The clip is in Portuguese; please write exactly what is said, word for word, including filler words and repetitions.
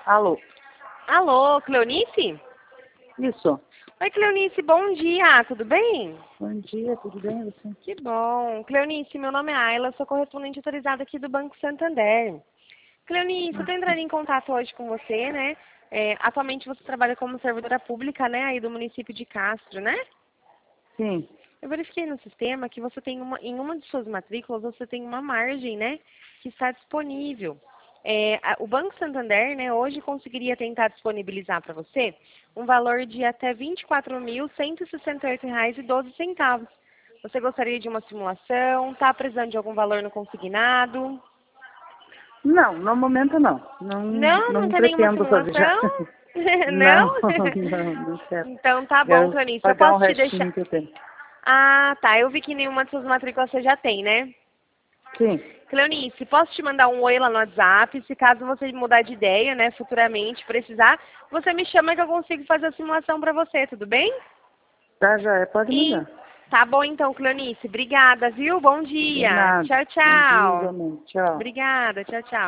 Alô? Alô, Cleonice? Isso. Oi, Cleonice, bom dia, tudo bem? Bom dia, tudo bem você? Que bom. Cleonice, meu nome é Ayla, sou correspondente autorizada aqui do Banco Santander. Cleonice, eu estou entrando em contato hoje com você, né? É, atualmente você trabalha como servidora pública, né, aí do município de Castro, né? Sim. Eu verifiquei no sistema que você tem uma, em uma de suas matrículas, você tem uma margem, né, que está disponível. É, a- o Banco Santander, né, hoje conseguiria tentar disponibilizar para você um valor de até vinte e quatro mil cento e sessenta e oito reais e doze centavos. Você gostaria de uma simulação? Está precisando de algum valor no consignado? Não, no momento não. Não, Não, não não tem nenhuma pretendo fazer já. simulação? Não, Não? não, não quero. Então tá bom, Quero Cleonice. Eu pagar o posso te deixar. restinho que eu tenho. Ah, tá. Eu vi que nenhuma de suas matrículas você já tem, né? Sim. Cleonice, posso te mandar um oi lá no WhatsApp? Se caso você mudar de ideia, né, futuramente precisar, você me chama que eu consigo fazer a simulação para você, tudo bem? Tá, já é, pode E mandar. tá bom então, Cleonice. Obrigada, viu? Bom De dia. nada. Tchau, Bom dia, tchau. igualmente. Tchau. Obrigada, tchau, tchau.